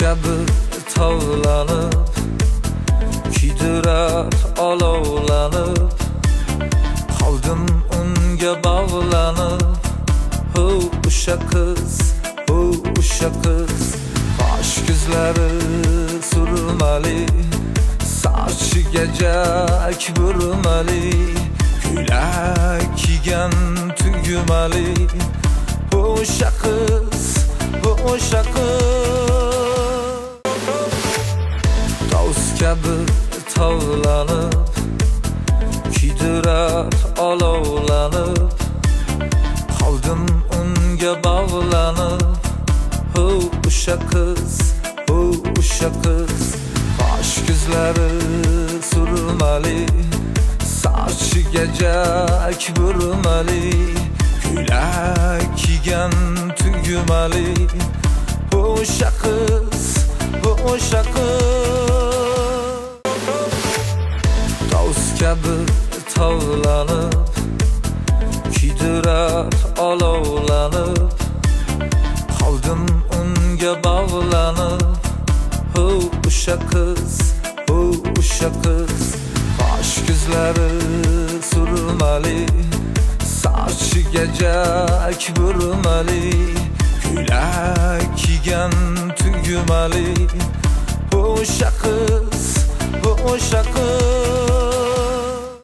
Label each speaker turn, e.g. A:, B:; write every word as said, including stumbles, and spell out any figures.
A: kabi tovlanib, kuydirar olovlanib, qoldim unga bog'lanib. Ho, o'sha qiz, ho, o'sha qiz, qosh ko'zlari surmali, sochiga jak burmali, ko'ylak kiygan tugmali. O'sha qiz, o'sha qiz, toz kabi tovlanib, kuydirar olovlanib, qoldim unga bog'lanib. Ho, o'sha qiz, ho, o'sha qiz, qosh ko'zlari surmali, sochiga jak burmali, ko'ylak kiygan tugmali. O'sha qiz, o'sha qiz, toz kabi tovlanib, kuydirar olovlanib, qoldim unga bog'lanib. Ho, o'sha qiz, ho, o'sha qiz, qosh ko'zlari surmali, sochiga jak burmali, ko'ylak kiygan tugmali. O'sha qiz, o'sha qiz.